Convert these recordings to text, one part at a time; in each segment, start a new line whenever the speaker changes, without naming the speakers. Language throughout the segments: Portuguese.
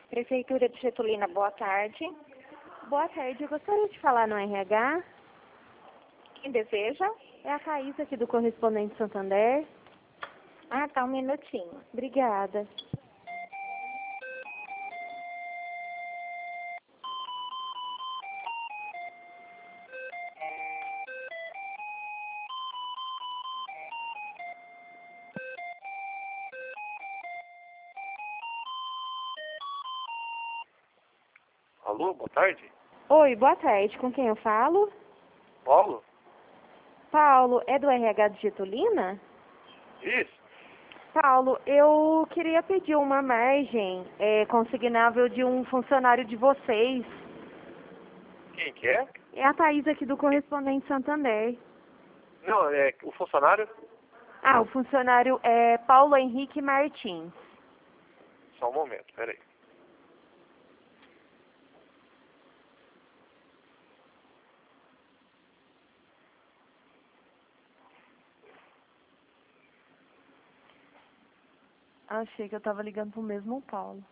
Prefeitura de Getulina, boa tarde.
Boa tarde, eu gostaria de falar no RH.
Quem deseja?
É a Thaís aqui do Correspondente Santander.
Ah, tá, um minutinho.
Obrigada.
Alô, boa tarde.
Oi, boa tarde. Com quem eu falo?
Paulo?
Paulo, é do RH de Getulina?
Isso.
Paulo, eu queria pedir uma margem consignável de um funcionário de vocês.
Quem que é?
É a Thaís aqui do Correspondente Santander.
Não, é o funcionário.
Ah, o funcionário é Paulo Henrique Martins.
Só um momento, peraí.
Achei que eu tava ligando pro mesmo Paulo.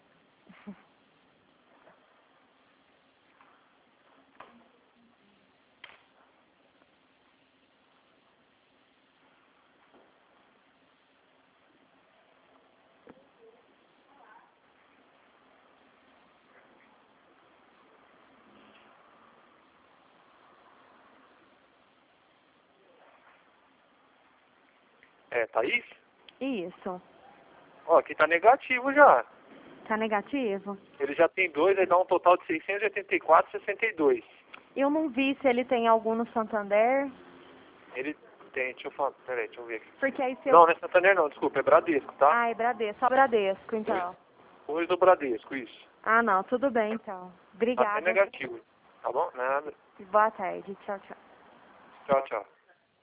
É, Thaís?
Isso.
Ó, aqui tá negativo já.
Tá negativo?
Ele já tem dois, aí dá um total de 684,62.
Eu não vi se ele tem algum no Santander.
Ele tem, deixa eu falar, peraí, deixa eu ver aqui.
Porque aí se eu...
Não, não é Santander não, desculpa, é Bradesco, tá?
Ah, é Bradesco. Só Bradesco, então.
Hoje do Bradesco, isso.
Ah, não. Tudo bem, então.
Tá até
Obrigada.
negativo, tá bom? Nada.
Boa tarde. Tchau, tchau.
Tchau, tchau.